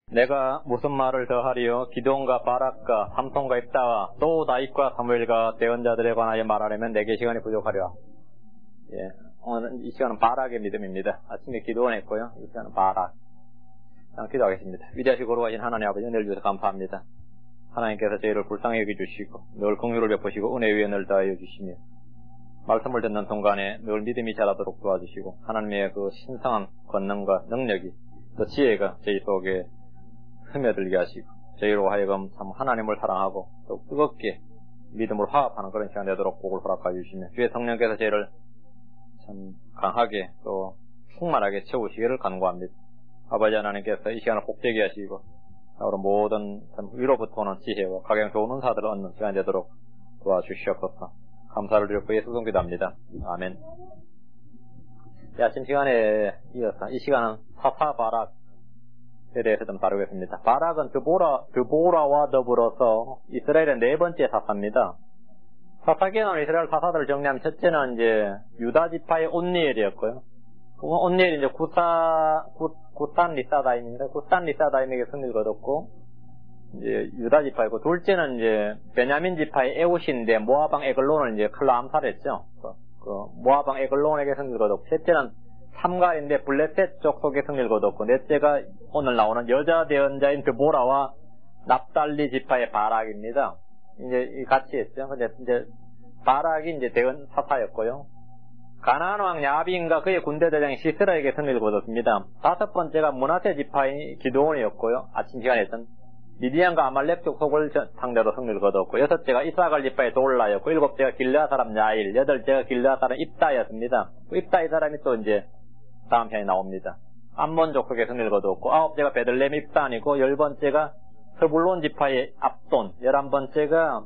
내가 무슨 말을 더하리요? 기드온과 바락과 삼손과 입다와 또 다윗과 사무엘과 대언자들에 관하여 말하려면 내게 시간이 부족하리라. 예, 오늘 이 시간은 바락의 믿음입니다. 아침에 기도원했고요. 이 시간은 바락. 기도하겠습니다. 위대하시고 거룩하신 하나님 아버지, 은혜를 주셔서 감사합니다. 하나님께서 저희를 불쌍히 여겨주시고 늘 긍휼을 베푸시고 은혜 위에 늘 더하여 주시며 말씀을 듣는 순간에 늘 믿음이 자라도록 도와주시고 하나님의 그 신성한 권능과 능력이 또 지혜가 저희 속에 스며들게 하시고 저희로 하여금 참 하나님을 사랑하고 또 뜨겁게 믿음을 화합하는 그런 시간 되도록 복을 허락하여 주시며 주의 성령께서 저희를 참 강하게 또 충만하게 채우시기를 간구합니다. 아버지 하나님께서 이 시간을 복되게 하시고 우리 모든 위로부터 오는 지혜와 가장 좋은 은사들을 얻는 시간 되도록 도와주시옵소서. 감사를 드리고 예수 성령 기도합니다. 아멘. 아침 시간에 이어서 이 시간은 사사 바락에 대해서 좀 다루겠습니다. 바락은 드보라와 더불어서 이스라엘의 네 번째 사사입니다. 사사기에는 이스라엘 사사들을 정리하면 첫째는 이제 유다 지파의 온니엘이었고요. 온니엘이 이제 구산 리사다임입니다. 구산 리사다임에게 승리를 거뒀고, 이제 유다 지파이고, 둘째는 이제 베냐민 지파의 에웃인데 모아방 에글론을 이제 칼로 암살했죠. 그 모아방 에글론에게 승리를 거뒀고, 셋째는 삼갈인데 블레셋 쪽 속에 승리를 거뒀고, 넷째가 오늘 나오는 여자 대언자인 드보라와 납달리 지파의 바락입니다. 이제 같이 했죠. 근데 이제 바락이 이제 대언 사사였고요. 가나안 왕 야빈과 그의 군대 대장 시스라에게 승리를 거뒀습니다. 다섯 번째가 므낫세 지파의 기드온이었고요. 아침 시간에 했던 미디안과 아말렉 쪽 속을 상대로 승리를 거뒀고, 여섯째가 이사갈 지파의 돌라였고, 일곱째가 길르앗 사람 야일, 여덟째가 길르앗 사람 입다였습니다. 입다 이 사람이 또 이제 다음 편에 나옵니다. 암몬족 속에 승리를 거뒀고, 아홉째가 베들레헴 입단이고, 열 번째가 스불론 지파의 압돈, 11번째가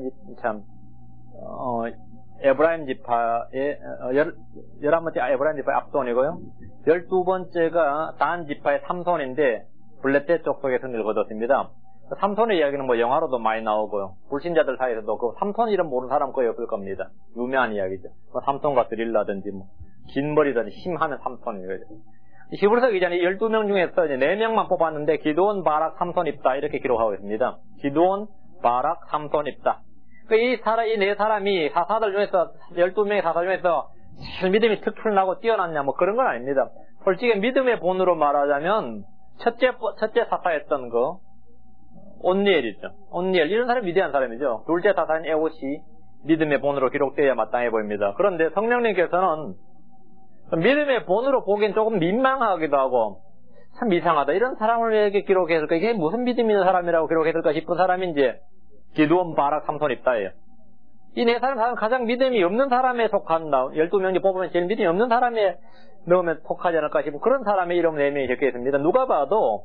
에브라임 지파의 11번째 에브라임 지파의 압돈이고요. 12번째가 단 지파의 삼손인데 블레셋 쪽 속에 승리를 거뒀습니다. 삼손의 이야기는 뭐 영화로도 많이 나오고요. 불신자들 사이에서도 그 삼손 이름 모르는 사람 거의 없을 겁니다. 유명한 이야기죠. 뭐 삼손과 드릴라든지 뭐 긴 머리든지 힘하면 삼손이에요. 히브리서 기자는 12명 중에서 이제 4명만 뽑았는데 기드온, 바락, 삼손, 입다 이렇게 기록하고 있습니다. 기드온, 바락, 삼손, 입다. 이 네 사람이 사사들 중에서 12명의 사사 중에서 제일 믿음이 특출나고 뛰어났냐 뭐 그런 건 아닙니다. 솔직히 믿음의 본으로 말하자면 첫째 사사였던 거 온니엘이죠. 온니엘 이런 사람이 위대한 사람이죠. 둘째 사사인 에옷이 믿음의 본으로 기록되어야 마땅해 보입니다. 그런데 성령님께서는 믿음의 본으로 보기엔 조금 민망하기도 하고 참 이상하다. 이런 사람을 왜 기록했을까? 이게 무슨 믿음 있는 사람이라고 기록했을까 싶은 사람이 이제 기드온, 바락, 삼손, 입다예요. 이 네 사람은 가장 믿음이 없는 사람에 속한다. 12명이 뽑으면 제일 믿음이 없는 사람에 넣으면 속하지 않을까 싶은 그런 사람의 이름 4명이 적혀 있습니다. 누가 봐도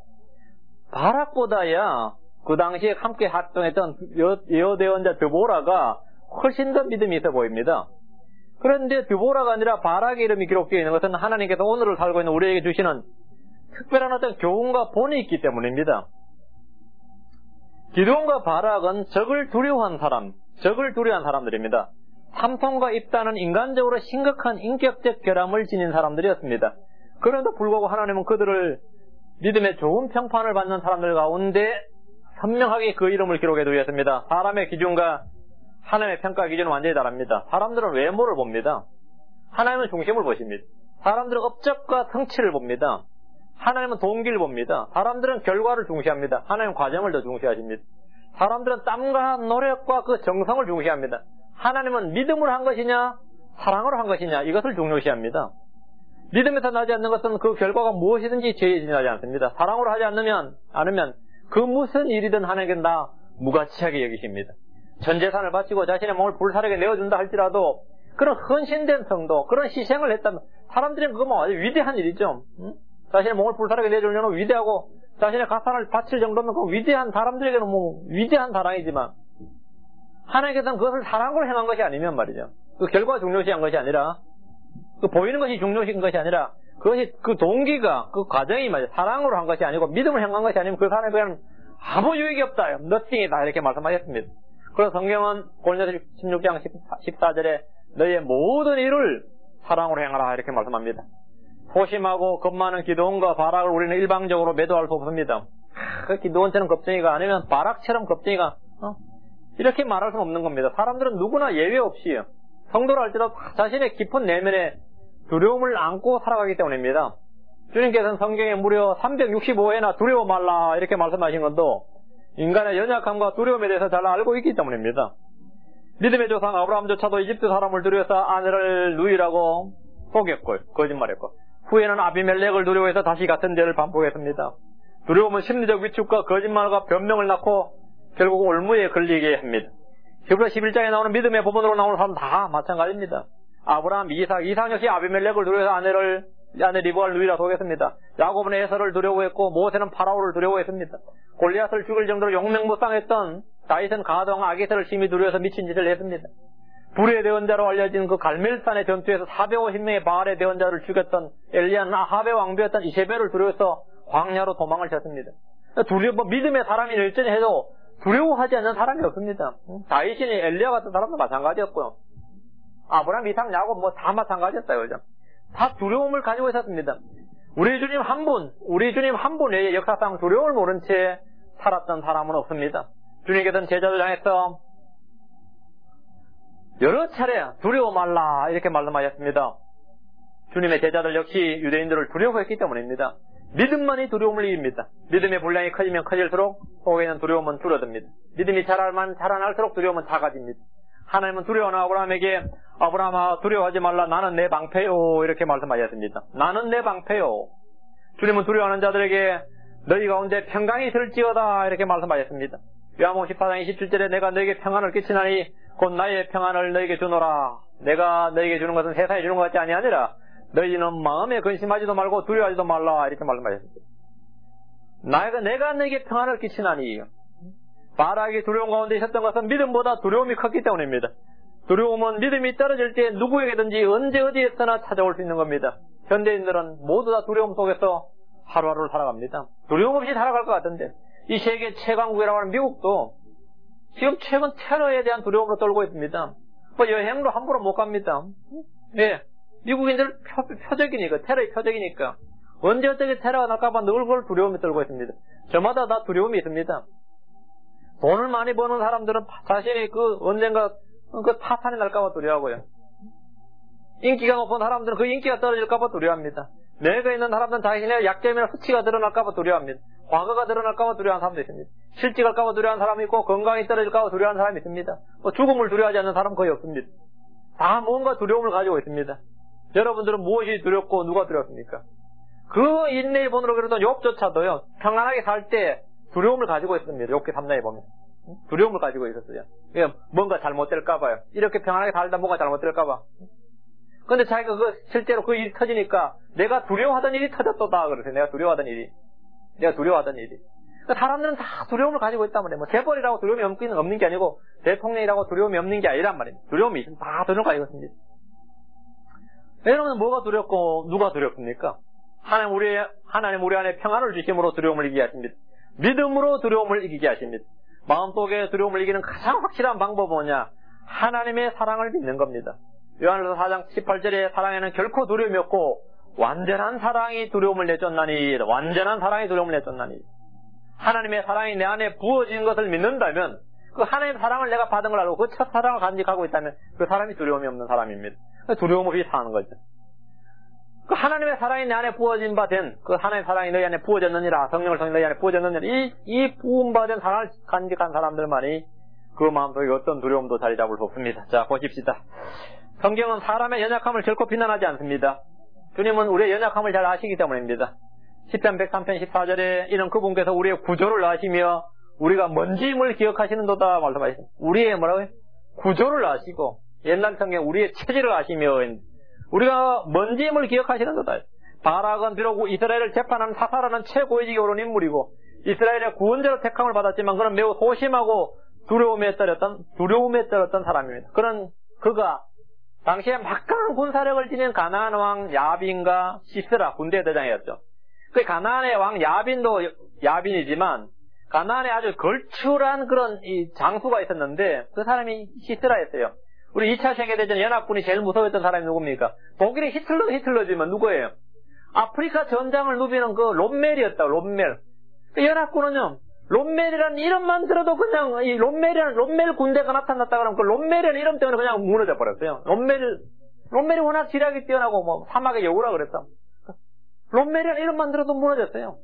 바락보다야 그 당시에 함께 활동했던 여대원자 드보라가 훨씬 더 믿음이 있어 보입니다. 그런데 드보라가 아니라 바락의 이름이 기록되어 있는 것은 하나님께서 오늘을 살고 있는 우리에게 주시는 특별한 어떤 교훈과 본이 있기 때문입니다. 기드온과 바락은 적을 두려워한 사람들입니다. 삼손과 입다는 인간적으로 심각한 인격적 결함을 지닌 사람들이었습니다. 그런데도 불구하고 하나님은 그들을 믿음의 좋은 평판을 받는 사람들 가운데 선명하게 그 이름을 기록해 두셨습니다. 사람의 기준과 하나님의 평가 기준은 완전히 다릅니다. 사람들은 외모를 봅니다. 하나님은 중심을 보십니다. 사람들은 업적과 성취를 봅니다. 하나님은 동기를 봅니다. 사람들은 결과를 중시합니다. 하나님은 과정을 더 중시하십니다. 사람들은 땀과 노력과 그 정성을 중시합니다. 하나님은 믿음으로 한 것이냐 사랑으로 한 것이냐 이것을 중요시합니다. 믿음에서 나지 않는 것은 그 결과가 무엇이든지 죄에 지나지 않습니다. 사랑으로 하지 않으면 그 무슨 일이든 하나님께는 다 무가치하게 여기십니다. 전 재산을 바치고 자신의 몸을 불사르게 내어준다 할지라도 그런 헌신된 성도, 그런 희생을 했다면 사람들은 그거 뭐 아주 위대한 일이죠. 응? 자신의 몸을 불사르게 내주려면 위대하고 자신의 가산을 바칠 정도면 그 위대한 사람들에게는 뭐 위대한 사랑이지만 하나님께서는 그것을 사랑으로 행한 것이 아니면 말이죠. 그 결과가 중요시한 것이 아니라 그 보이는 것이 중요시한 것이 아니라 그것이 그 동기가 그 과정이 말이죠. 사랑으로 한 것이 아니고 믿음을 행한 것이 아니면 그 사람에게는 아무 유익이 없다. 너띵이다 이렇게 말씀하셨습니다. 그래서 성경은 고린도서 16장 14절에 너희의 모든 일을 사랑으로 행하라 이렇게 말씀합니다. 소심하고 겁 많은 기드온과 바락을 우리는 일방적으로 매도할 수 없습니다. 그 기드온처럼 겁쟁이가 아니면 바락처럼 겁쟁이가 이렇게 말할 수는 없는 겁니다. 사람들은 누구나 예외 없이요. 성도를 할지라도 자신의 깊은 내면에 두려움을 안고 살아가기 때문입니다. 주님께서는 성경에 무려 365회나 두려워 말라 이렇게 말씀하신 것도 인간의 연약함과 두려움에 대해서 잘 알고 있기 때문입니다. 믿음의 조상 아브라함조차도 이집트 사람을 두려워서 아내를 누이라고 속였고 거짓말했고 후에는 아비멜렉을 두려워해서 다시 같은 죄를 반복했습니다. 두려움은 심리적 위축과 거짓말과 변명을 낳고 결국 올무에 걸리게 합니다. 히브리서 11장에 나오는 믿음의 부분으로 나오는 사람 다 마찬가지입니다. 아브라함, 이삭 역시 아비멜렉을 두려워해서 아내 리브가를 누이라 속였습니다. 야곱은 에서를 두려워했고 모세는 파라오를 두려워했습니다. 골리앗을 죽일 정도로 용맹무쌍했던 다윗은 가나안 아기새를 심히 두려워해서 미친 짓을 했습니다. 불의 대언자로 알려진 그 갈멜산의 전투에서 450명의 바알의 대언자를 죽였던 엘리야는 아합의 왕비였던 이세벨을 두려워해서 광야로 도망을 쳤습니다. 믿음의 사람이 열전히 해도 두려워하지 않는 사람이 없습니다. 다윗이 엘리야 같은 사람도 마찬가지였고요. 아브라함, 이삭, 야곱 다 마찬가지였어요. 그죠? 다 두려움을 가지고 있었습니다. 우리 주님 한 분 외에 역사상 두려움을 모른 채 살았던 사람은 없습니다. 주님께서는 제자들 향해서 여러 차례 두려워 말라 이렇게 말씀하셨습니다. 주님의 제자들 역시 유대인들을 두려워했기 때문입니다. 믿음만이 두려움을 이깁니다. 믿음의 분량이 커지면 커질수록 속에 있는 두려움은 줄어듭니다. 믿음이 자라날수록 두려움은 작아집니다. 하나님은 두려워하는 아브라함에게 아브라함아 두려워하지 말라 나는 내 방패요 이렇게 말씀하셨습니다. 나는 내 방패요. 주님은 두려워하는 자들에게 너희 가운데 평강이 있을지어다 이렇게 말씀하셨습니다. 요한복음 14장 27절에 내가 너에게 평안을 끼치나니 곧 나의 평안을 너에게 주노라. 내가 너에게 주는 것은 세상에 주는 것 같지 아니하니라. 너희는 마음에 근심하지도 말고 두려워하지도 말라 이렇게 말씀하셨습니다. 내가 너에게 평안을 끼치나니 바락이 두려움 가운데 있었던 것은 믿음보다 두려움이 컸기 때문입니다. 두려움은 믿음이 떨어질 때 누구에게든지 언제 어디에서나 찾아올 수 있는 겁니다. 현대인들은 모두 다 두려움 속에서 하루하루를 살아갑니다. 두려움 없이 살아갈 것 같은데 이 세계 최강국이라고 하는 미국도 지금 최근 테러에 대한 두려움으로 떨고 있습니다. 여행도 함부로 못 갑니다. 예, 미국인들 표적이니까 테러의 표적이니까 언제 어떻게 테러가 날까봐 늘 그걸 두려움에 떨고 있습니다. 저마다 다 두려움이 있습니다. 돈을 많이 버는 사람들은 자신이 언젠가 파산이 날까봐 두려워하고요. 인기가 높은 사람들은 그 인기가 떨어질까봐 두려워합니다. 내가 있는 사람들은 자신의 약점이나 수치가 드러날까봐 두려워합니다. 과거가 드러날까봐 두려워하는 사람도 있습니다. 실직할까봐 두려워하는 사람이 있고 건강이 떨어질까봐 두려워하는 사람이 있습니다. 죽음을 두려워하지 않는 사람은 거의 없습니다. 다 뭔가 두려움을 가지고 있습니다. 여러분들은 무엇이 두렵고 누가 두렵습니까? 그 인내의 본으로 그래도 욥조차도요 평안하게 살 때 두려움을 가지고 있습니다. 욥기 3장에 보면 두려움을 가지고 있었어요. 뭔가 잘못될까봐요. 이렇게 평안하게 살다 뭔가 잘못될까봐. 근데 자기가 실제로 그 일이 터지니까 내가 두려워하던 일이 터졌다 그러세요. 내가 두려워하던 일이. 그러니까 사람들은 다 두려움을 가지고 있단 말이에요. 재벌이라고 두려움이 없는 게 아니고 대통령이라고 두려움이 없는 게 아니란 말입니다. 두려움이 있으면 다 두려움을 가지고 있습니다. 여러분은 뭐가 두렵고 누가 두렵습니까? 하나님 우리 안에 평안을 주심으로 두려움을 이기게 하십니다. 믿음으로 두려움을 이기게 하십니다. 마음속에 두려움을 이기는 가장 확실한 방법은 뭐냐? 하나님의 사랑을 믿는 겁니다. 요한일서 4장 18절에 사랑에는 결코 두려움이 없고 완전한 사랑이 두려움을 내쫓나니 하나님의 사랑이 내 안에 부어진 것을 믿는다면 그 하나님의 사랑을 내가 받은 걸 알고 그 첫 사랑을 간직하고 있다면 그 사람이 두려움이 없는 사람입니다. 두려움 없이 사는 거죠. 그 하나님의 사랑이 내 안에 부어진 바 된 그 하나님의 사랑이 너희 안에 부어졌느니라 성령을 통해 너희 안에 부어졌느니라 이 부음받은 사랑을 간직한 사람들만이 그 마음속에 어떤 두려움도 자리 잡을 수 없습니다. 자 보십시다. 성경은 사람의 연약함을 결코 비난하지 않습니다. 주님은 우리의 연약함을 잘 아시기 때문입니다. 10편 103편 14절에 이는 그분께서 우리의 구조를 아시며 우리가 먼지임을 기억하시는도다 말씀하셨습니다. 우리의 뭐라고요? 구조를 아시고 옛날 성경 우리의 체질을 아시며 우리가 먼지임을 기억하시는도다. 바락은 비록 이스라엘을 재판하는 사사라는 최고위직에 오른 인물이고 이스라엘의 구원자로 택함을 받았지만 그는 매우 소심하고 두려움에 떨었던 사람입니다. 그가 당시에 막강한 군사력을 지닌 가나안 왕 야빈과 시스라 군대 대장이었죠. 그 가나안의 왕 야빈도 야빈이지만 가나안에 아주 걸출한 그런 장수가 있었는데 그 사람이 시스라였어요. 우리 2차 세계대전 연합군이 제일 무서웠던 사람이 누굽니까? 독일의 히틀러지만 누구예요? 아프리카 전장을 누비는 그 롬멜이었다. 롬멜. 연합군은요, 롬멜이라는 이름만 들어도 그냥, 이 롬멜 군대가 나타났다 그러면 그 롬멜이라는 이름 때문에 그냥 무너져 버렸어요. 롬멜이 워낙 지략이 뛰어나고 뭐 사막의 여우라 그랬어. 롬멜이라는 이름만 들어도 무너졌어요.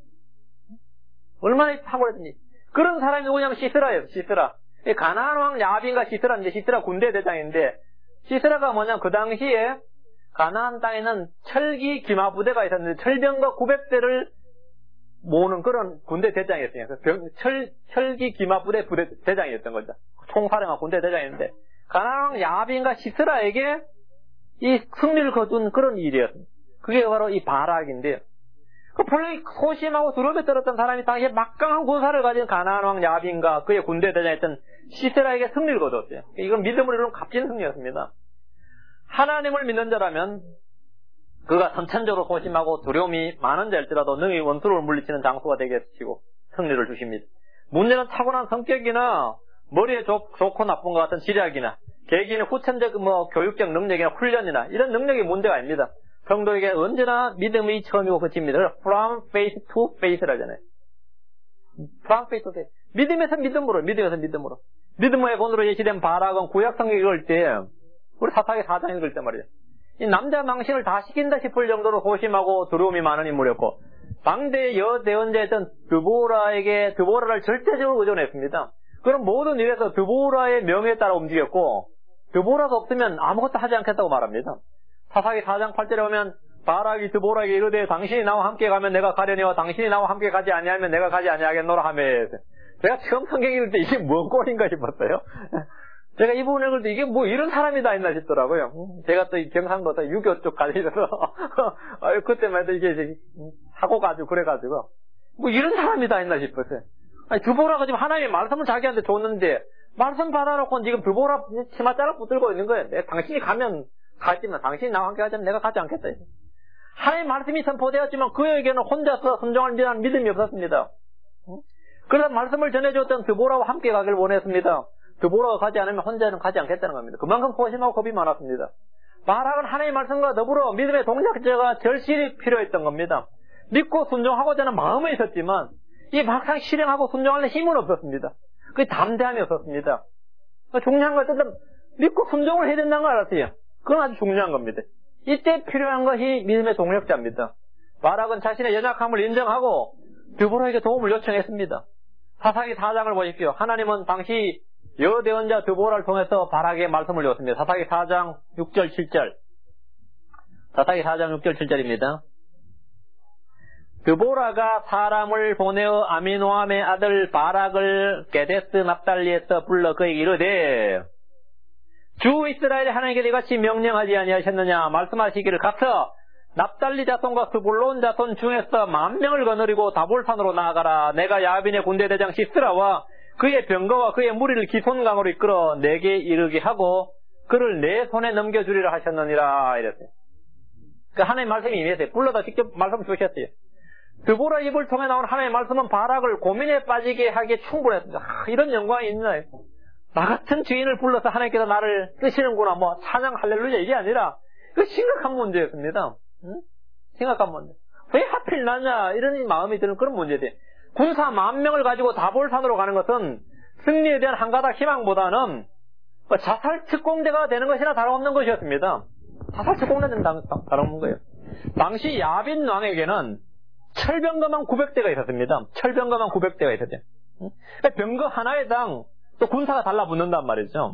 얼마나 탁월했는지. 그런 사람이 누구냐면 시스라예요, 시스라. 가나안 왕 야빈과 시스라인데, 시스라 군대 대장인데, 시스라가 뭐냐면 그 당시에 가나안 땅에는 철기 기마 부대가 있었는데, 철병과 900대를 모으는 그런 군대 대장이었어요. 철기 기마 부대 대장이었던 거죠. 총사령한 군대 대장이었는데, 가나안 왕 야빈과 시스라에게 이 승리를 거둔 그런 일이었습니다. 그게 바로 이 바락인데요. 본래 소심하고 두려움에 떨었던 사람이 당시에 막강한 군사를 가진 가나안 왕 야빈과 그의 군대 대장이었던 시스라에게 승리를 거뒀어요. 이건 믿음으로 이루는 값진 승리였습니다. 하나님을 믿는 자라면 그가 선천적으로 소심하고 두려움이 많은 자일지라도 능히 원수를 물리치는 장수가 되게 해주시고 승리를 주십니다. 문제는 타고난 성격이나 머리에 좋고 나쁜 것 같은 지략이나 계기는 후천적 교육적 능력이나 훈련이나 이런 능력이 문제가 아닙니다. 성도에게 언제나 믿음이 처음이고 끝입니다. From faith to faith라잖아요. From faith to faith. 믿음에서 믿음으로. 믿음의 본으로 예시된 바락은 구약 성경 읽을 때, 우리 사사기 4장 읽을 때 말이에요. 이 남자 망신을 다 시킨다 싶을 정도로 소심하고 두려움이 많은 인물이었고, 당대의 여대원자였던 드보라를 절대적으로 의존했습니다. 그럼 모든 일에서 드보라의 명예에 따라 움직였고, 드보라가 없으면 아무것도 하지 않겠다고 말합니다. 사사기 4장 8절에 보면 바락이 드보라에게 이르되 당신이 나와 함께 가면 내가 가려니와 당신이 나와 함께 가지 아니하면 내가 가지 아니하겠노라 하며, 제가 처음 성경 읽을 때 이게 뭔 꼴인가 싶었어요. 제가 이 부분 읽을 때 이게 뭐 이런 사람이 다 있나 싶더라고요. 제가 또 이 경상도 또 유교 쪽 가리라서 그때만 해도 이게 사고가 아주 그래가지고 뭐 이런 사람이 다 있나 싶었어요. 아니, 드보라가 지금 하나님의 말씀을 자기한테 줬는데 말씀 받아놓고 지금 드보라 치마 자락 붙들고 있는 거예요. 당신이 가면 가지만 당신이 나와 함께 가자면 내가 가지 않겠다. 하나님의 말씀이 선포되었지만 그에게는 혼자서 순종할 믿음이 없었습니다. 그래서 말씀을 전해줬던 드보라와 함께 가길 원했습니다. 드보라가 가지 않으면 혼자는 가지 않겠다는 겁니다. 그만큼 소심하고 겁이 많았습니다. 바락은 하나님의 말씀과 더불어 믿음의 동작자가 절실히 필요했던 겁니다. 믿고 순종하고자 하는 마음은 있었지만 이 막상 실행하고 순종할 힘은 없었습니다. 그 담대함이 없었습니다. 중요한 것은 믿고 순종을 해야 된다는 걸 알았어요. 그건 아주 중요한 겁니다. 이때 필요한 것이 믿음의 동력자입니다. 바락은 자신의 연약함을 인정하고 드보라에게 도움을 요청했습니다. 사사기 4장을 보십시오. 하나님은 당시 여대원자 드보라를 통해서 바락에게 말씀을 줬습니다. 사사기 4장 6절 7절. 사사기 4장 6절 7절입니다. 드보라가 사람을 보내어 아미노함의 아들 바락을 게데스 납달리에서 불러 그에게 이르되 주 이스라엘 하나님께 이같이 명령하지 아니하셨느냐 말씀하시기를 가서 납달리 자손과 스불론 자손 중에서 10,000명을 거느리고 다볼산으로 나아가라. 내가 야빈의 군대 대장 시스라와 그의 병거와 그의 무리를 기손강으로 이끌어 내게 이르게 하고 그를 내 손에 넘겨주리라 하셨느니라 이랬어요. 그 하나님의 말씀이 임했어요. 불러다 직접 말씀 주셨어요. 드보라 입을 통해 나온 하나님의 말씀은 바락을 고민에 빠지게 하기에 충분했습니다. 이런 영광이 있나요? 나 같은 주인을 불러서 하나님께서 나를 쓰시는구나 뭐 찬양 할렐루야 이게 아니라 그 심각한 문제였습니다. 심각한 문제. 왜 하필 나냐 이런 마음이 드는 그런 문제들. 군사 10,000명을 가지고 다볼산으로 가는 것은 승리에 대한 한 가닥 희망보다는 자살 특공대가 되는 것이나 다름없는 것이었습니다. 자살 특공대는 다름없는 거예요. 당시 야빈 왕에게는 철병거만 900대가 있었습니다. 철병거만 900대가 있었대요. 병거 하나에당 또 군사가 달라붙는단 말이죠.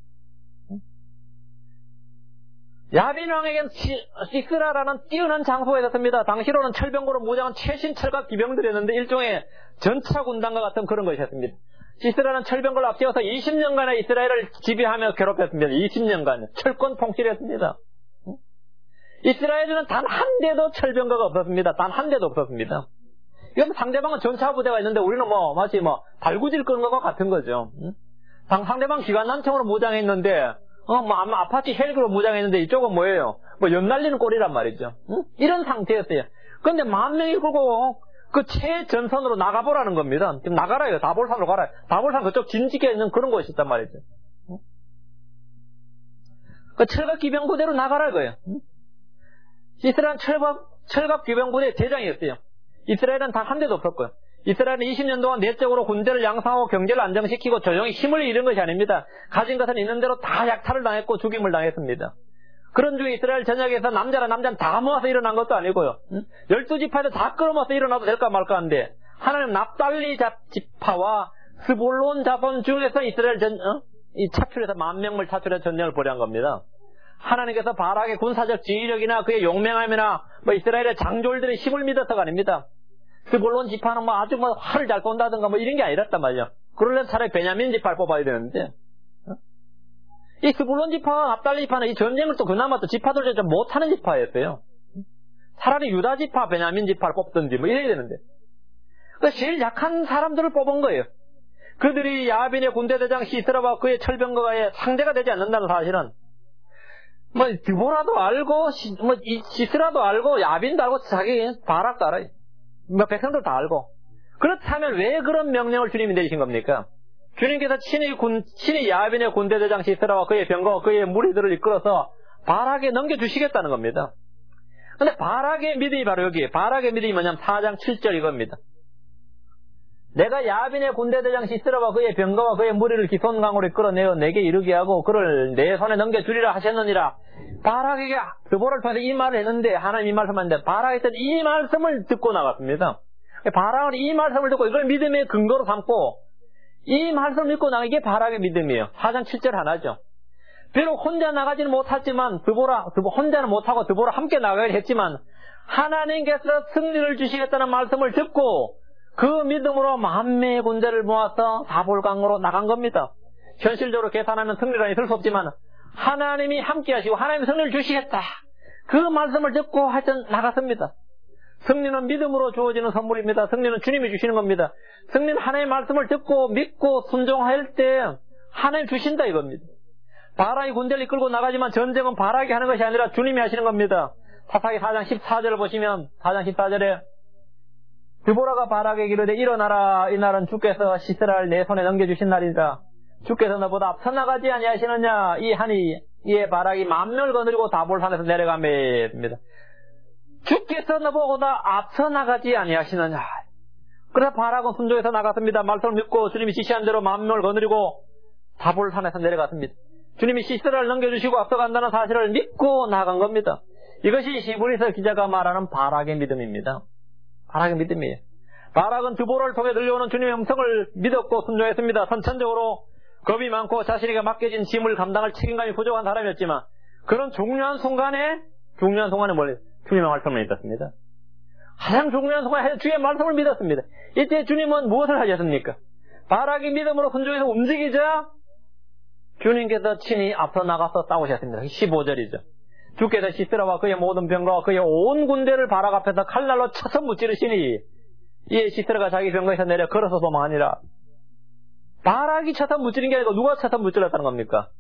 야빈 왕에겐 시스라라는 뛰어난 장소가 있었습니다. 당시로는 철병거로 무장한 최신 철갑 기병들이었는데 일종의 전차 군단과 같은 그런 것이었습니다. 시스라는 철병거를 앞세워서 20년간의 이스라엘을 지배하며 괴롭혔습니다. 20년간 철권 통치했습니다. 이스라엘에는 단 한 대도 철병거가 없었습니다. 단 한 대도 없었습니다. 이건 상대방은 전차 부대가 있는데 우리는 마치 달구질 끄는 것과 같은 거죠. 상대방 기관단총으로 무장해 있는데 아파치 헬기로 무장했는데 이쪽은 뭐예요? 연날리는 꼴이란 말이죠. 이런 상태였어요. 그런데 10,000명이 그거 그 최전선으로 나가보라는 겁니다. 지금 나가라요. 다볼산으로 가라. 다볼산 그쪽 진지게 있는 그런 곳이 있단 말이죠. 그 철갑 기병부대로 나가라 거예요. 이스라엘은 철갑 기병부대 대장이었어요. 이스라엘은 단 한 대도 없었고요. 이스라엘은 20년 동안 내적으로 군대를 양성하고 경제를 안정시키고 조용히 힘을 잃은 것이 아닙니다. 가진 것은 있는 대로 다 약탈을 당했고 죽임을 당했습니다. 그런 중에 이스라엘 전역에서 남자는 다 모아서 일어난 것도 아니고요. 12지파에서 다 끌어모아서 일어나도 될까 말까 한데 하나님 납달리 지파와 스불론 자손 중에서 이스라엘 이 차출해서 10,000명을 차출해서 전쟁을 벌여한 겁니다. 하나님께서 바락의 군사적 지휘력이나 그의 용맹함이나 이스라엘의 장졸들의 힘을 믿어서가 아닙니다. 스불론 지파는 아주 활을 잘 쏜다든가 이런 게 아니랬단 말이야. 그러려면 차라리 베냐민 지파를 뽑아야 되는데 이 스불론 지파와 납달리 지파는 이 전쟁을 또 그나마 또 지파들 좀 못하는 지파였어요. 차라리 유다 지파, 베냐민 지파를 뽑든지 이래야 되는데 제일 약한 사람들을 뽑은 거예요. 그들이 야빈의 군대대장 시스라와 그의 철병거가에 상대가 되지 않는다는 사실은 드보라도 알고 시스라도 알고 야빈도 알고 자기 바락도 알아요. 백성들 다 알고. 그렇다면 왜 그런 명령을 주님이 내리신 겁니까? 주님께서 친히 야빈의 군대대장 시스라와 그의 병거와 그의 무리들을 이끌어서 바락에 넘겨주시겠다는 겁니다. 근데 바락의 믿음이 바로 여기, 바락의 믿음이 뭐냐면 4장 7절 이겁니다. 내가 야빈의 군대대장 시스라와 그의 병거와 그의 무리를 기손강으로 이끌어내어 내게 이르게 하고 그를 내 손에 넘겨주리라 하셨느니라. 바락에게 드보라를 통해서 이 말을 했는데 하나님 이 말씀을 했는데 바락에서 이 말씀을 듣고 나갔습니다. 바락은 이 말씀을 듣고 이걸 믿음의 근거로 삼고 이 말씀을 믿고 나간 게 바락의 믿음이에요. 4장 7절 하나죠. 비록 혼자 나가지는 못했지만 혼자는 못하고 드보라 함께 나가기로 했지만 하나님께서 승리를 주시겠다는 말씀을 듣고 그 믿음으로 10,000명의 군대를 모아서 다볼강으로 나간 겁니다. 현실적으로 계산하면 승리가 있을 수 없지만 하나님이 함께 하시고 하나님이 승리를 주시겠다. 그 말씀을 듣고 하여튼 나갔습니다. 승리는 믿음으로 주어지는 선물입니다. 승리는 주님이 주시는 겁니다. 승리는 하나님의 말씀을 듣고 믿고 순종할 때 하나님 주신다 이겁니다. 바락이 군대를 이끌고 나가지만 전쟁은 바락이 하는 것이 아니라 주님이 하시는 겁니다. 사사기 4장 14절을 보시면 4장 14절에 드보라가 바락에게 이르되 일어나라 이 날은 주께서 시스라를 내 손에 넘겨주신 날이다. 주께서 너보다 앞서 나가지 아니하시느냐 이 하니 이에 바락이 만명을 거느리고 다볼산에서 내려가매입니다. 주께서 너보다 앞서 나가지 아니하시느냐. 그래서 바락은 순종해서 나갔습니다. 말씀을 믿고 주님이 지시한 대로 만명을 거느리고 다볼산에서 내려갔습니다. 주님이 시스라를 넘겨주시고 앞서간다는 사실을 믿고 나간 겁니다. 이것이 히브리서 기자가 말하는 바락의 믿음입니다. 바락의 믿음이에요. 바락은 드보라를 통해 들려오는 주님의 음성을 믿었고 순종했습니다. 선천적으로 겁이 많고 자신에게 맡겨진 짐을 감당할 책임감이 부족한 사람이었지만 그런 중요한 순간에 멀리 주님의 말씀을 믿었습니다. 가장 중요한 순간에 주의 말씀을 믿었습니다. 이때 주님은 무엇을 하셨습니까? 바락이 믿음으로 순종해서 움직이자 주님께서 친히 앞서 나가서 싸우셨습니다. 15절이죠. 주께서 시스라와 그의 모든 병거와 그의 온 군대를 바락 앞에서 칼날로 쳐서 무찌르시니 이에 시스라가 자기 병거에서 내려 걸어서 도망하니라. 바락이 쳐서 무찌른 게 아니고 누가 쳐서 무찔렀다는 겁니까?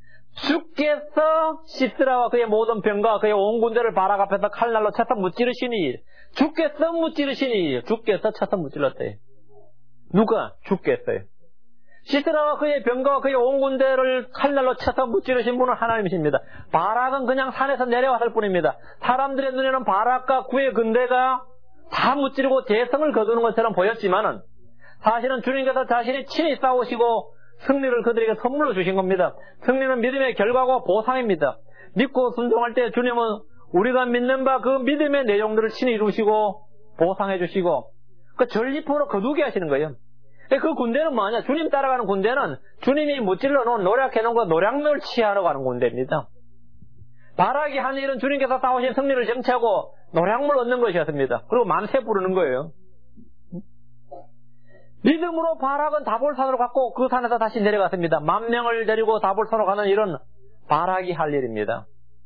주께서 시스라와 그의 모든 병거와 그의 온 군대를 바락 앞에서 칼날로 쳐서 무찌르시니 주께서 무찌르시니 주께서 쳐서 무찔렀대요. 누가? 주께서요. 시스라와 그의 병거와 그의 온 군대를 칼날로 쳐서 무찌르신 분은 하나님이십니다. 바락은 그냥 산에서 내려왔을 뿐입니다. 사람들의 눈에는 바락과 그의 군대가 다 무찌르고 대성을 거두는 것처럼 보였지만은 사실은 주님께서 자신이 친히 싸우시고 승리를 그들에게 선물로 주신 겁니다. 승리는 믿음의 결과고 보상입니다. 믿고 순종할 때 주님은 우리가 믿는 바 그 믿음의 내용들을 친히 이루시고 보상해 주시고 그 전리품으로 거두게 하시는 거예요. 그 군대는 뭐냐? 주님 따라가는 군대는 주님이 무찔러 놓은 노력해 놓은 거 노량면을 취하러 가는 군대입니다. 바락이 한 일은 주님께서 싸우신 승리를 쟁취하고 노량물 얻는 것이었습니다. 그리고 만세 부르는 거예요. 믿음으로 바락은 다볼산으로 갔고 그 산에서 다시 내려갔습니다. 10,000명을 데리고 다볼산으로 가는 일은 바락이 할 일입니다.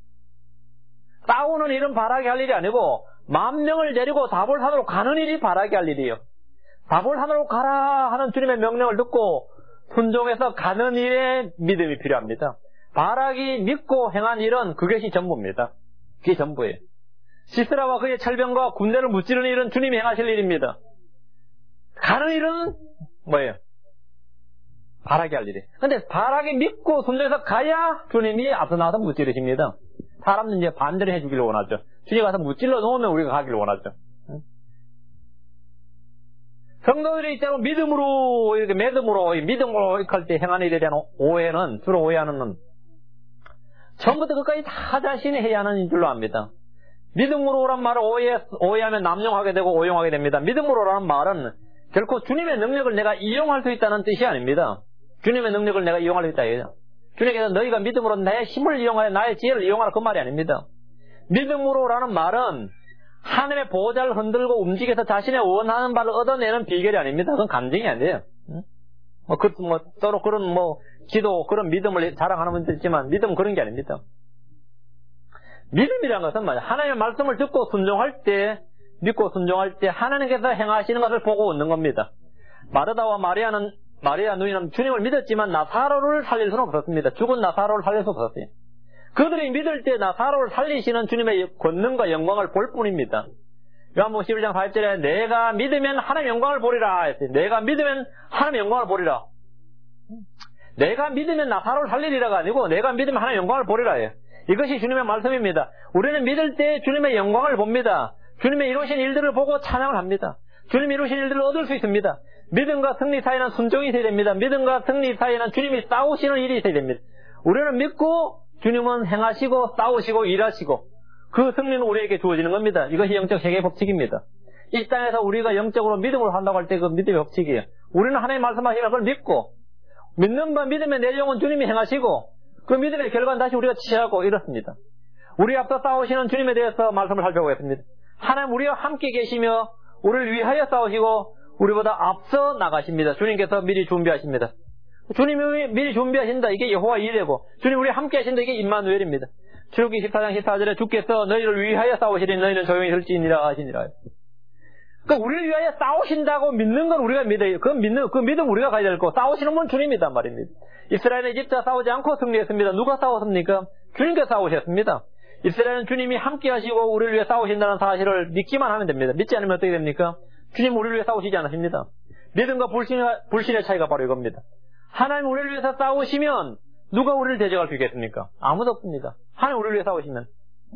싸우는 일은 바락이 할 일이 아니고 10,000명을 데리고 다볼산으로 가는 일이 바락이 할 일이에요. 다볼산으로 가라 하는 주님의 명령을 듣고 순종해서 가는 일에 믿음이 필요합니다. 바락이 믿고 행한 일은 그것이 전부입니다. 그게 전부예요. 시스라와 그의 철병과 군대를 무찌르는 일은 주님이 행하실 일입니다. 가는 일은 뭐예요? 바락이 할 일이에요. 근데 바락이 믿고 순종해서 가야 주님이 앞서 나와서 무찌르십니다. 사람들은 이제 반대로 해주기를 원하죠. 주님 가서 무찔러 놓으면 우리가 가기를 원하죠. 성도들이 때로 믿음으로 이렇게 할 때 행하는 일에 대한 오해는, 주로 오해하는 처음부터 끝까지 다 자신이 해야 하는 줄로 압니다. 믿음으로란 말을 오해하면 남용하게 되고 오용하게 됩니다. 믿음으로라는 말은 결코 주님의 능력을 내가 이용할 수 있다는 뜻이 아닙니다. 주님의 능력을 내가 이용할 수 있다 이거죠. 주님께서 너희가 믿음으로 내 힘을 이용하여 나의 지혜를 이용하라 그 말이 아닙니다. 믿음으로라는 말은 하늘의 보호자를 흔들고 움직여서 자신의 원하는 바를 얻어내는 비결이 아닙니다. 그건 감정이 안 돼요. 서로 그런 기도, 그런 믿음을 자랑하는 분들 있지만 믿음은 그런 게 아닙니다. 믿음이라는 것은 말이야. 하나님의 말씀을 듣고 순종할 때, 믿고 순종할 때 하나님께서 행하시는 것을 보고 얻는 겁니다. 마르다와 마리아 누이는 주님을 믿었지만 나사로를 살릴 수는 없었습니다. 죽은 나사로를 살릴 수 없었어요. 그들이 믿을 때 나사로를 살리시는 주님의 권능과 영광을 볼 뿐입니다. 요한복음 11장 4절에 내가 믿으면 하나님의 영광을 보리라 했어요. 내가 믿으면 하나님의 영광을 보리라. 내가 믿으면 나사로를 살리리라가 아니고 내가 믿으면 하나님의 영광을 보리라 해요. 이것이 주님의 말씀입니다. 우리는 믿을 때 주님의 영광을 봅니다. 주님의 이루신 일들을 보고 찬양을 합니다. 주님이 이루신 일들을 얻을 수 있습니다. 믿음과 승리 사이에는 순종이 있어야 됩니다. 믿음과 승리 사이에는 주님이 싸우시는 일이 있어야 됩니다. 우리는 믿고 주님은 행하시고 싸우시고 일하시고 그 승리는 우리에게 주어지는 겁니다. 이것이 영적 세계의 법칙입니다. 이 땅에서 우리가 영적으로 믿음으로 한다고 할 때 그 믿음의 법칙이에요. 우리는 하나님 말씀하시면 그걸 믿고 믿는 바 믿음의 내용은 주님이 행하시고 그 믿음의 결과는 다시 우리가 취하고 이렇습니다. 우리 앞서 싸우시는 주님에 대해서 말씀을 살펴보겠습니다. 하나님 우리와 함께 계시며 우리를 위하여 싸우시고 우리보다 앞서 나가십니다. 주님께서 미리 준비하십니다. 주님이 미리 준비하신다. 이게 여호와 이레고 주님 우리 함께 하신다. 이게 임마누엘입니다. 출애굽기 14장 14절에 주께서 너희를 위하여 싸우시리니 너희는 조용히 들지니라 하시니라. 그러니까 우리를 위하여 싸우신다고 믿는 건 우리가 믿어요. 그 믿음 우리가 가져야 될 거. 싸우시는 분 주님이단 말입니다. 이스라엘은 이집트와 싸우지 않고 승리했습니다. 누가 싸웠습니까? 주님께서 싸우셨습니다. 이스라엘은 주님이 함께 하시고 우리를 위해 싸우신다는 사실을 믿기만 하면 됩니다. 믿지 않으면 어떻게 됩니까? 주님 우리를 위해 싸우시지 않으십니다. 믿음과 불신의 차이가 바로 이겁니다. 하나님 우리를 위해서 싸우시면 누가 우리를 대적할 수 있겠습니까? 아무도 없습니다. 하나님 우리를 위해 싸우시면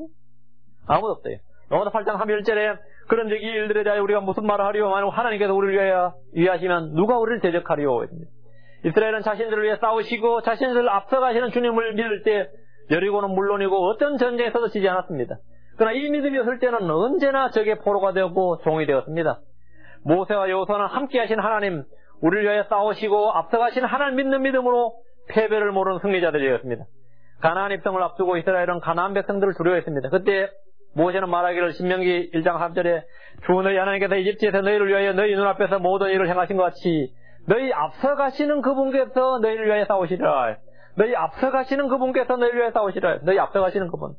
아무도 없어요. 로마서 8장 11절에 그런 이 일들에 대하여 우리가 무슨 말을 하리요? 만약 하나님께서 우리를 위하시면 누가 우리를 대적하리요? 이스라엘은 자신들을 위해 싸우시고 자신들을 앞서가시는 주님을 믿을 때 여리고는 물론이고 어떤 전쟁에서도 지지 않았습니다. 그러나 이 믿음이 없을 때는 언제나 적의 포로가 되었고 종이 되었습니다. 모세와 여호수아는 함께 하신 하나님, 우리를 위하여 싸우시고 앞서가신 하나님 믿는 믿음으로 패배를 모르는 승리자들이었습니다. 가나안 입성을 앞두고 이스라엘은 가나안 백성들을 두려워했습니다. 그때 모세는 말하기를 신명기 1장 3절에 주 너희 하나님께서 이집트에서 너희를 위하여 너희 눈앞에서 모든 일을 행하신 것 같이 너희 앞서가시는 그분께서 너희를 위하여 싸우시리라. 너희 앞서가시는 그분께서 너희를 위하여 싸우시리라. 너희 앞서가시는 그분.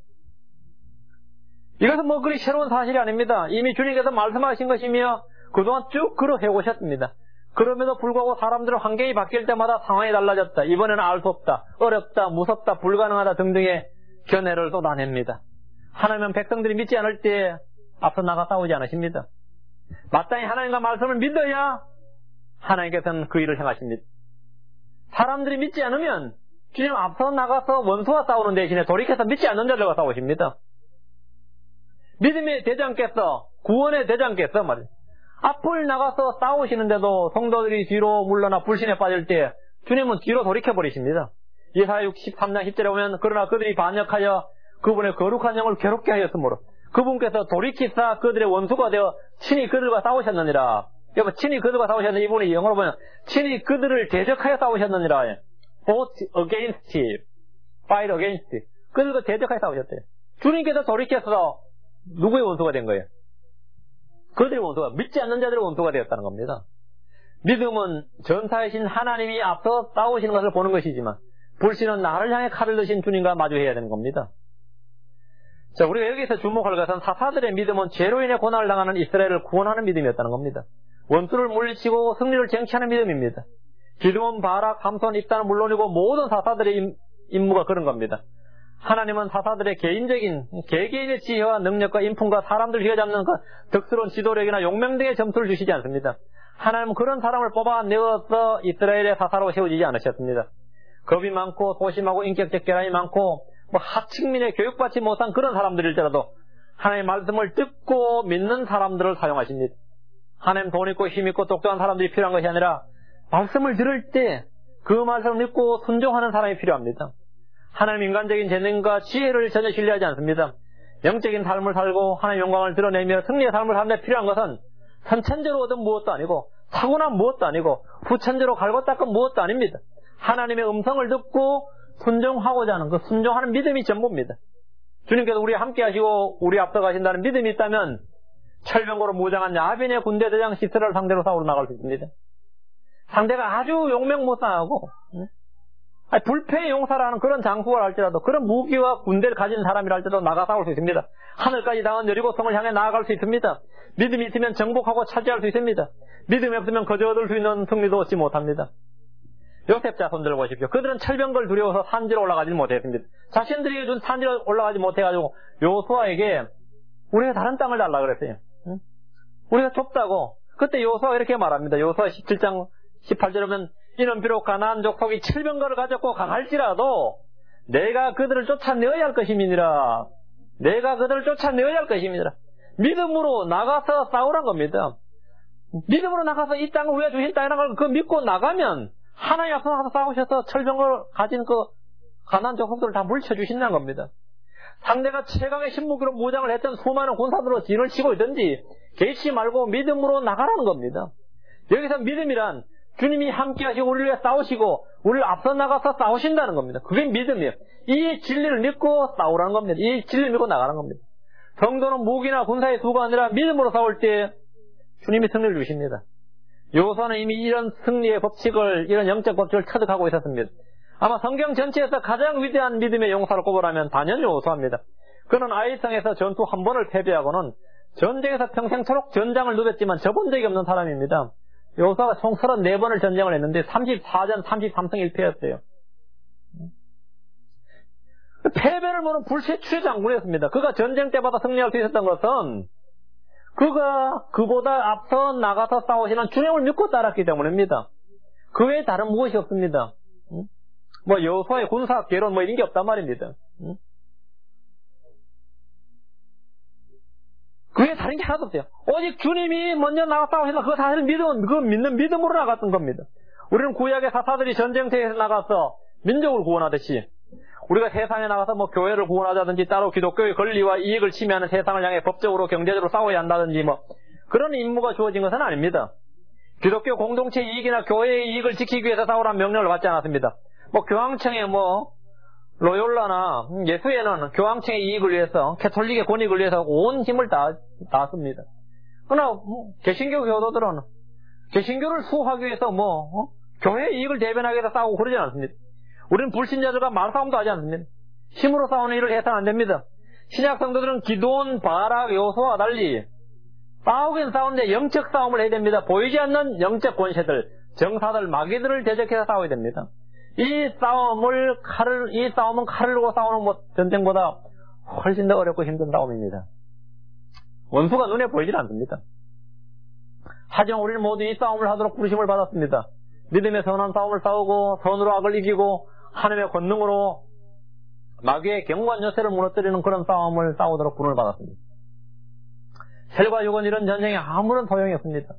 이것은 그리 새로운 사실이 아닙니다. 이미 주님께서 말씀하신 것이며 그동안 쭉 그러 해오셨습니다. 그럼에도 불구하고 사람들은 환경이 바뀔 때마다 상황이 달라졌다. 이번에는 알 수 없다. 어렵다. 무섭다. 불가능하다. 등등의 견해를 쏟아냅니다. 하나님은 백성들이 믿지 않을 때 앞서 나가 싸우지 않으십니다. 마땅히 하나님과 말씀을 믿어야 하나님께서는 그 일을 행하십니다. 사람들이 믿지 않으면 주님 앞서 나가서 원수와 싸우는 대신에 돌이켜서 믿지 않는 자들과 싸우십니다. 믿음이 되지 않겠어. 구원에 되지 않겠어. 말이야. 앞을 나가서 싸우시는데도 성도들이 뒤로 물러나 불신에 빠질 때 주님은 뒤로 돌이켜버리십니다. 예사야 63장 10절에 보면 그러나 그들이 반역하여 그분의 거룩한 영을 괴롭게 하였으므로 그분께서 돌이키사 그들의 원수가 되어 친히 그들과 싸우셨느니라. 여러분 친히 그들과 싸우셨느니라. 이분이 영어로 보면 친히 그들을 대적하여 싸우셨느니라. Fought against, fight against. 그들과 대적하여 싸우셨대요. 주님께서 돌이켜서 누구의 원수가 된 거예요? 그들의 원수가, 믿지 않는 자들의 원수가 되었다는 겁니다. 믿음은 전사이신 하나님이 앞서 싸우시는 것을 보는 것이지만 불신은 나를 향해 칼을 드신 주님과 마주해야 되는 겁니다. 자, 우리가 여기서 주목할 것은 사사들의 믿음은 죄로 인해 고난을 당하는 이스라엘을 구원하는 믿음이었다는 겁니다. 원수를 물리치고 승리를 쟁취하는 믿음입니다. 기드온, 바락, 삼손, 입다는 물론이고 모든 사사들의 임무가 그런 겁니다. 하나님은 사사들의 개개인의 지혜와 능력과 인품과 사람들 휘어잡는 그 덕스러운 지도력이나 용맹 등의 점수를 주시지 않습니다. 하나님은 그런 사람을 뽑아내어서 이스라엘의 사사로 세우지 않으셨습니다. 겁이 많고 소심하고 인격적 결함이 많고 하층민의 교육받지 못한 그런 사람들일지라도 하나님의 말씀을 듣고 믿는 사람들을 사용하십니다. 하나님 돈 있고 힘 있고 똑똑한 사람들이 필요한 것이 아니라 말씀을 들을 때 그 말씀을 믿고 순종하는 사람이 필요합니다. 하나님 인간적인 재능과 지혜를 전혀 신뢰하지 않습니다. 영적인 삶을 살고 하나님의 영광을 드러내며 승리의 삶을 사는 데 필요한 것은 선천적으로 얻은 무엇도 아니고 타고난 무엇도 아니고 후천적으로 갈고 닦은 무엇도 아닙니다. 하나님의 음성을 듣고 순종하고자 하는 그 순종하는 믿음이 전부입니다. 주님께서 우리와 함께 하시고 우리 앞서 가신다는 믿음이 있다면 철병거로 무장한 야빈의 군대 대장 시스라를 상대로 싸우러 나갈 수 있습니다. 상대가 아주 용맹무쌍하고 불패의 용사라는 그런 장수가 할지라도 그런 무기와 군대를 가진 사람이라 할지라도 나가 싸울 수 있습니다. 하늘까지 닿은 여리고성을 향해 나아갈 수 있습니다. 믿음이 있으면 정복하고 차지할 수 있습니다. 믿음이 없으면 거저 얻을 수 있는 승리도 얻지 못합니다. 요셉 자손 들고 보십시오. 그들은 철병거를 두려워서 산지로 올라가지 못했습니다. 자신들이 준 산지로 올라가지 못해가지고 여호수아에게 우리가 다른 땅을 달라 그랬어요. 우리가 좁다고. 그때 여호수아가 이렇게 말합니다. 여호수아 17장 18절에 보면 이는 비록 가나안 족속이 철병거를 가졌고 강할지라도 내가 그들을 쫓아내어야 할 것임이니라. 내가 그들을 쫓아내어야 할 것임이니라. 믿음으로 나가서 싸우란 겁니다. 믿음으로 나가서 이 땅을 우리가 주신 땅이라는 걸 그 믿고 나가면 하나님 앞서 나가서 싸우셔서 철병거를 가진 그 가나안 족속들을 다 물쳐주신다는 겁니다. 상대가 최강의 신무기로 무장을 했던 수많은 군사들로 진을 치고 있든지 개의치 말고 믿음으로 나가라는 겁니다. 여기서 믿음이란 주님이 함께 하시고 우리를 위해 싸우시고 우리를 앞서 나가서 싸우신다는 겁니다. 그게 믿음이에요. 이 진리를 믿고 싸우라는 겁니다. 이 진리를 믿고 나가는 겁니다. 성도는 무기나 군사의 수가 아니라 믿음으로 싸울 때 주님이 승리를 주십니다. 여호수아는 이미 이런 승리의 법칙을, 이런 영적 법칙을 터득하고 있었습니다. 아마 성경 전체에서 가장 위대한 믿음의 용사를 꼽으라면 단연 여호수아입니다. 그는 아이성에서 전투 한 번을 패배하고는 전쟁에서 평생토록 전장을 누볐지만 져본 적이 없는 사람입니다. 여호수아가 총 34번을 전쟁을 했는데 34전 33승 1패였어요. 패배를 보는 불세추의 장군이었습니다. 그가 전쟁 때마다 승리할 수 있었던 것은 그가 그보다 앞서 나가서 싸우시는 주님을 믿고 따랐기 때문입니다. 그 외에 다른 무엇이 없습니다. 여호수아의 군사 개론 이런 게 없단 말입니다. 그 외에 다른 게 하나도 없어요. 오직 주님이 먼저 나가 싸우시나 그 사실을 믿는 믿음으로 나갔던 겁니다. 우리는 구약의 사사들이 전쟁터에서 나가서 민족을 구원하듯이 우리가 세상에 나가서 교회를 구원하자든지 따로 기독교의 권리와 이익을 침해하는 세상을 향해 법적으로 경제적으로 싸워야 한다든지 그런 임무가 주어진 것은 아닙니다. 기독교 공동체 이익이나 교회의 이익을 지키기 위해서 싸우라는 명령을 받지 않았습니다. 교황청의 로욜라나 예수회는 교황청의 이익을 위해서, 캐톨릭의 권익을 위해서 온 힘을 다 씁니다. 그러나 개신교 교도들은 개신교를 수호하기 위해서 교회의 이익을 대변하기 위해서 싸우고 그러지 않습니다. 우리는 불신자들과 말싸움도 하지 않습니다. 힘으로 싸우는 일을 해서는 안 됩니다. 신약 성도들은 기드온, 바락, 여호수아와 달리 싸우긴 싸우는데 영적 싸움을 해야 됩니다. 보이지 않는 영적 권세들, 정사들, 마귀들을 대적해서 싸워야 됩니다. 이 싸움은 칼을 들고 싸우는 전쟁보다 훨씬 더 어렵고 힘든 싸움입니다. 원수가 눈에 보이질 않습니다. 하지만 우리는 모두 이 싸움을 하도록 부르심을 받았습니다. 믿음의 선한 싸움을 싸우고 선으로 악을 이기고 하나님의 권능으로 마귀의 견고한 요새를 무너뜨리는 그런 싸움을 싸우도록 부름을 받았습니다. 혈과 육은 이런 전쟁에 아무런 소용이 없습니다.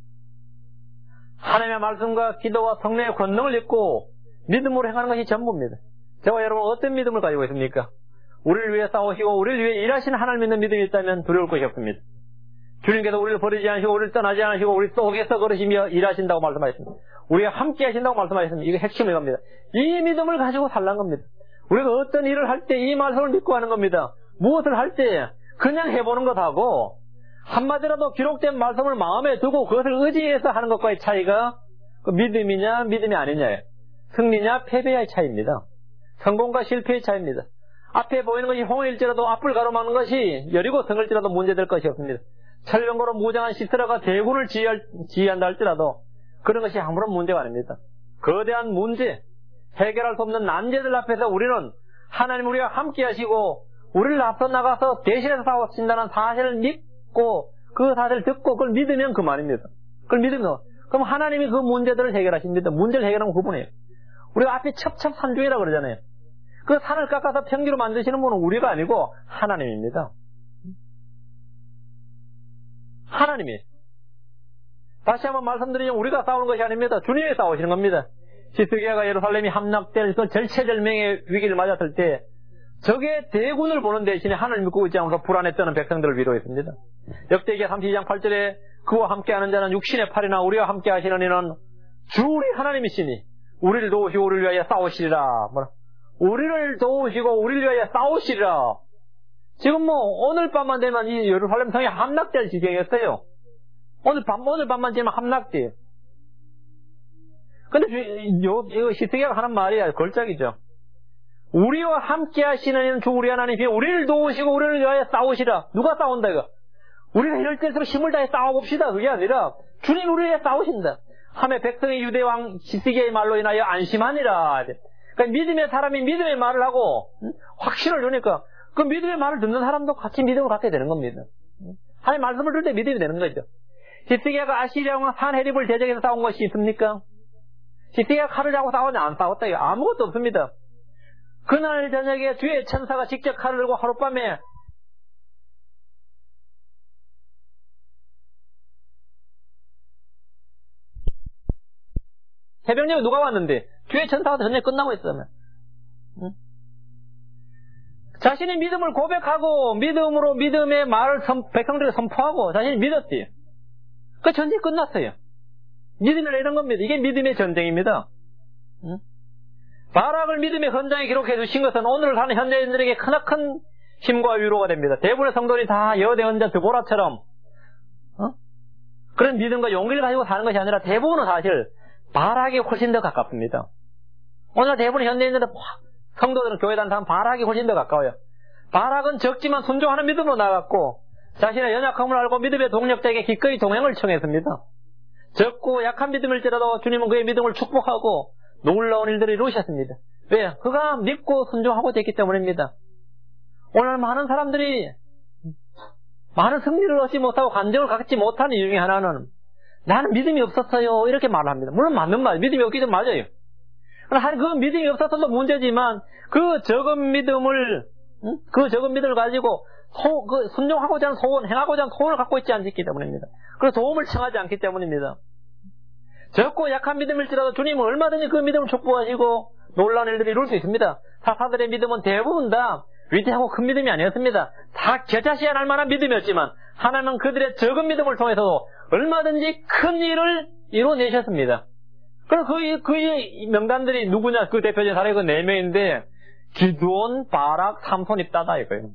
하나님의 말씀과 기도와 성령의 권능을 입고 믿음으로 행하는 것이 전부입니다. 저와 여러분 어떤 믿음을 가지고 있습니까? 우리를 위해 싸우시고 우리를 위해 일하시는 하나님 믿는 믿음이 있다면 두려울 것이 없습니다. 주님께서 우리를 버리지 않으시고 우리를 떠나지 않으시고 우리 속에서 걸으시며 일하신다고 말씀하셨습니다. 우리가 함께 하신다고 말씀하셨습니다. 이게 핵심이 겁니다. 이 믿음을 가지고 살란 겁니다. 우리가 어떤 일을 할 때 이 말씀을 믿고 하는 겁니다. 무엇을 할 때 그냥 해보는 것하고 한마디라도 기록된 말씀을 마음에 두고 그것을 의지해서 하는 것과의 차이가 그 믿음이냐 믿음이 아니냐예요. 승리냐 패배의 차이입니다. 성공과 실패의 차이입니다. 앞에 보이는 것이 홍해일지라도 앞을 가로막는 것이 여리고 성을지라도 문제될 것이 없습니다. 철병거로 무장한 시스라가 대군을 지휘한다 할지라도 그런 것이 아무런 문제가 아닙니다. 거대한 문제, 해결할 수 없는 난제들 앞에서 우리는 하나님 우리와 함께 하시고 우리를 앞서 나가서 대신해서 싸우신다는 사실을 믿고 그 사실을 듣고 그걸 믿으면 그만입니다. 그걸 믿으면 그럼 하나님이 그 문제들을 해결하십니다. 문제를 해결하면 그분이에요. 우리가 앞에 첩첩산중이라고 그러잖아요. 그 산을 깎아서 평지로 만드시는 분은 우리가 아니고 하나님입니다. 하나님이 다시 한번 말씀드리면 우리가 싸우는 것이 아닙니다. 주님이 싸우시는 겁니다. 히스기야가 예루살렘이 함락될 그 절체절명의 위기를 맞았을 때 적의 대군을 보는 대신에 하나님을 믿고 있지 않아서 불안에 떠는 백성들을 위로했습니다. 역대기야 32장 8절에 그와 함께하는 자는 육신의 팔이나 우리와 함께 하시는 이는 주 우리 하나님이시니 우리를 도우시고 우리를 위하여 싸우시리라. 우리를 도우시고 우리를 위하여 싸우시리라. 지금 오늘 밤만 되면 이 예루살렘 성이 함락될 지경이었어요. 오늘 밤만 되면 함락돼요. 근데 이거 히스기야가 하는 말이 걸작이죠. 우리와 함께 하시는 이는 주 우리 하나님이 우리를 도우시고 우리를 위하여 싸우시라. 누가 싸운다 이거? 우리가 이럴 때일수록 힘을 다해 싸워봅시다. 그게 아니라 주님 우리를 위해 싸우신다. 하매 백성의 유대왕 히스기야의 말로 인하여 안심하니라. 그러니까 믿음의 사람이 믿음의 말을 하고 확신을 주니까 그 믿음의 말을 듣는 사람도 같이 믿음을 갖게 되는 겁니다. 하나님 말씀을 들을 때 믿음이 되는 거죠. 히스기야가 아시리아 왕 산헤립을 대적해서 싸운 것이 있습니까? 히스기야가 칼을 잡고 싸웠냐? 안 싸웠다. 아무것도 없습니다. 그날 저녁에 주의 천사가 직접 칼을 들고 하룻밤에 새벽녘에 누가 왔는데 주의 천사가 전쟁 끝나고 있었으면 자신이 믿음을 고백하고 믿음으로 믿음의 말을 백성들에게 선포하고 자신이 믿었지. 그 전쟁이 끝났어요. 믿음을 내는 겁니다. 이게 믿음의 전쟁입니다. 바락을 믿음의 헌장에 기록해 주신 것은 오늘 사는 현대인들에게 크나큰 힘과 위로가 됩니다. 대부분의 성도들이 다 여호대 언자 드보라처럼 그런 믿음과 용기를 가지고 사는 것이 아니라 대부분은 사실 바락에 훨씬 더 가깝습니다. 오늘 대부분의 현대인들은 성도들은 교회 다니는 바락이 훨씬 더 가까워요. 바락은 적지만 순종하는 믿음으로 나갔고 자신의 연약함을 알고 믿음의 동력자에게 기꺼이 동행을 청했습니다. 적고 약한 믿음일지라도 주님은 그의 믿음을 축복하고 놀라운 일들을 이루셨습니다. 왜? 그가 믿고 순종하고 됐기 때문입니다. 오늘 많은 사람들이 많은 승리를 얻지 못하고 간증을 갖지 못하는 이유 중에 하나는 나는 믿음이 없었어요 이렇게 말을 합니다. 물론 맞는 말, 믿음이 없기 때문에 맞아요. 그러나 그 믿음이 없어서도 문제지만 그 적은 믿음을 가지고 순종하고자 하는 소원, 행하고자 하는 소원을 갖고 있지 않기 때문입니다. 그래서 도움을 청하지 않기 때문입니다. 적고 약한 믿음일지라도 주님은 얼마든지 그 믿음을 축복하시고 놀라운 일들을 이룰 수 있습니다. 사사들의 믿음은 대부분 다 위대하고 큰 믿음이 아니었습니다. 다 겨자씨야 날 만한 믿음이었지만 하나님은 그들의 적은 믿음을 통해서도 얼마든지 큰 일을 이뤄내셨습니다. 그럼 그 명단들이 누구냐? 그 대표적인 사례가 4명인데 기드온, 바락, 삼손, 입다다 이거예요.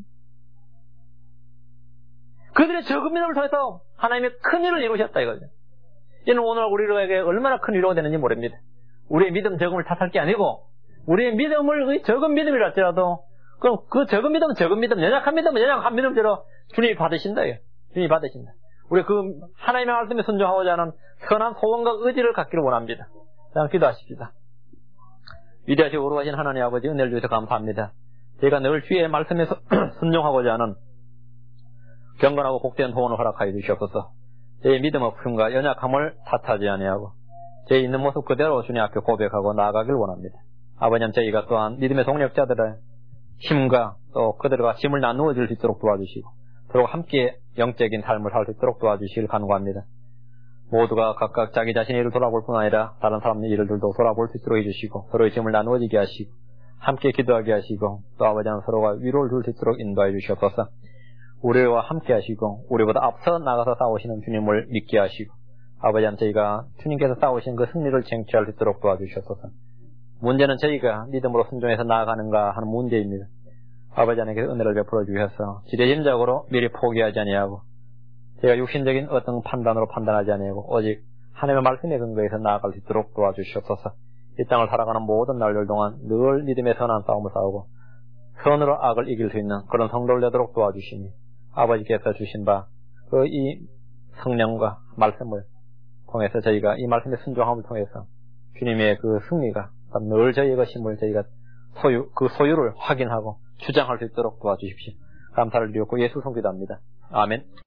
그들의 적은 믿음을 통해서 하나님의 큰 일을 이루셨다 이거죠. 이는 오늘 우리에게 얼마나 큰 위로가 되는지 모릅니다. 우리의 믿음 적음을 탓할 게 아니고 우리의 믿음을 적은 믿음이라 할지라도 그럼 그 적은 믿음은 적은 믿음, 연약한 믿음은 연약한 믿음대로 주님이 받으신다. 주님이 받으신다. 우리 그 하나님의 말씀에 순종하고자 하는 선한 소원과 의지를 갖기를 원합니다. 자, 기도하십시다. 위대하시고 거룩하신 하나님 아버지 은혜를 주셔서 감사합니다. 제가 늘 주의 말씀에 순종하고자 하는 경건하고 복된 소원을 허락하여 주시옵소서. 제 믿음 없음과 연약함을 탓하지 아니하고 제 있는 모습 그대로 주님 앞에 고백하고 나아가길 원합니다. 아버님 저희가 또한 믿음의 동력자들의 힘과 또 그들과 힘을 나누어 줄 수 있도록 도와주시고 서로 함께 영적인 삶을 살 수 있도록 도와주시길 간구합니다. 모두가 각각 자기 자신의 일을 돌아볼 뿐 아니라 다른 사람의 일들도 돌아볼 수 있도록 해주시고 서로의 짐을 나누어지게 하시고 함께 기도하게 하시고 또 아버지는 서로가 위로를 줄 수 있도록 인도해 주시옵소서. 우리와 함께 하시고 우리보다 앞서 나가서 싸우시는 주님을 믿게 하시고 아버지는 저희가 주님께서 싸우신 그 승리를 쟁취할 수 있도록 도와주시옵소서. 문제는 저희가 믿음으로 순종해서 나아가는가 하는 문제입니다. 아버지 하나님께서 은혜를 베풀어 주셔서 지레짐작으로 미리 포기하지 아니하고 제가 육신적인 어떤 판단으로 판단하지 아니하고 오직 하나님의 말씀에 근거해서 나아갈 수 있도록 도와주시옵소서. 이 땅을 살아가는 모든 날들 동안 늘 믿음의 선한 싸움을 싸우고 선으로 악을 이길 수 있는 그런 성도를 되도록 도와주시니 아버지께서 주신 바 그 이 성령과 말씀을 통해서 저희가 이 말씀의 순종함을 통해서 주님의 그 승리가 늘 저희의 것임을 저희가 그 소유를 확인하고 주장할 수 있도록 도와주십시오. 감사를 드리고 예수 성기도합니다. 아멘.